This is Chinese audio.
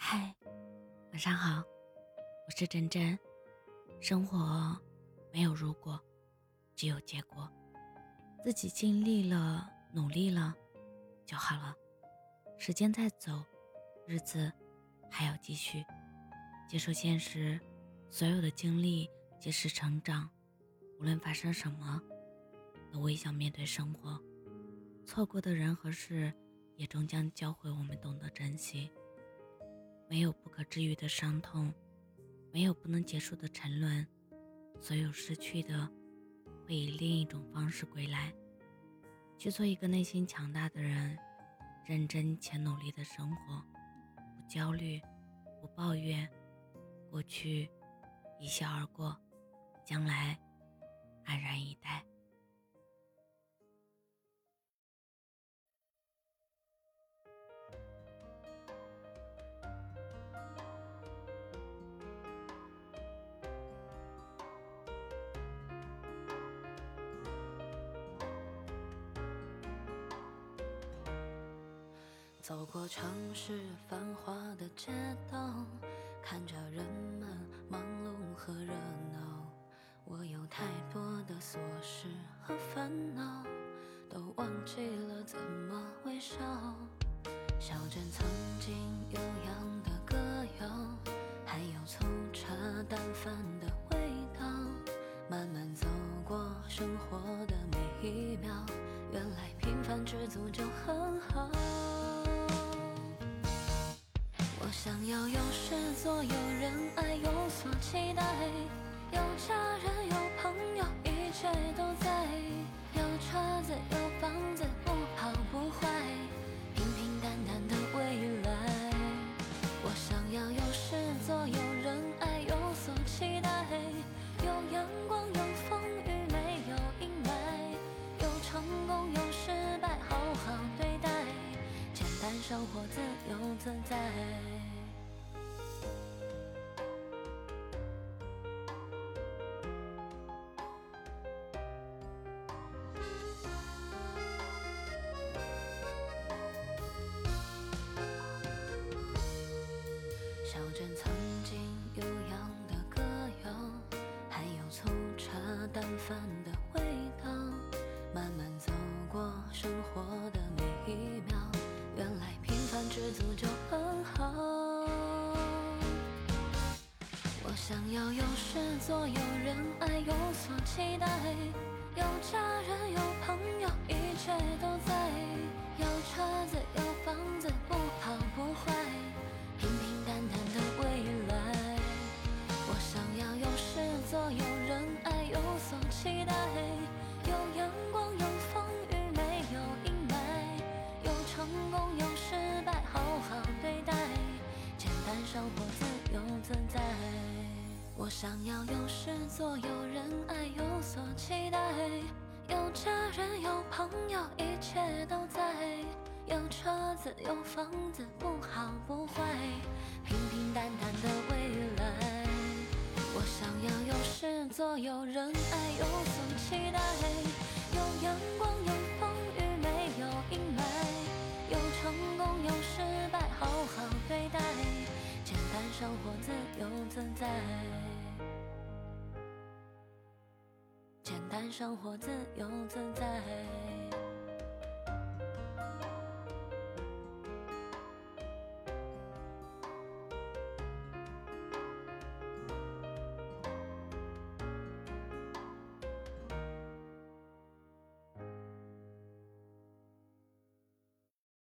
嗨，晚上好，我是真真。生活没有如果，只有结果。自己尽力了，努力了就好了。时间在走，日子还要继续。接受现实，所有的经历皆是成长。无论发生什么，都微笑面对生活。错过的人和事，也终将教会我们懂得珍惜。没有不可治愈的伤痛，没有不能结束的沉沦，所有失去的会以另一种方式归来。去做一个内心强大的人，认真且努力的生活，不焦虑，不抱怨，过去一笑而过，将来安然以待。 走过城市繁华的街道，看着人们忙碌和热闹，我有太多的琐事和烦恼，都忘记了怎么微笑。小镇曾经悠扬的歌谣，还有粗茶淡饭的味道，慢慢走过生活的每一秒，原来平凡知足就很好。我想要有事做，有人爱，有所期待，有家人，有朋友，一切都在，有车子，有房子，不好不坏，平平淡淡的未来。我想要有事做，有人爱，有所期待，有阳光，有风雨，没有阴霾，有成功，有失败，好好对待，简单生活，自由自在。小镇曾经悠扬的歌谣，还有粗茶淡饭的味道，慢慢走过生活的每一秒，原来平凡知足就很好。我想要有事做，有人爱，有所期待，有家人，有朋友，一切都在，有车子，有房子，不好不坏，平平淡淡的未来。我想要有事做，有人爱，有所期待，有阳光，有风雨，没有阴霾，有成功，有失败，好好对待，简单生活，自由自在。我想要有事做，有人爱，有所期待，有家人，有朋友，一切都在，有车子，有房子，不好不坏，平平淡淡的未来。我想要有事做，有人爱，有所期待，有阳光，有风雨，没有阴霾，有成功，有失败，好好对待，简单生活，自由自在，简单生活，自由自在。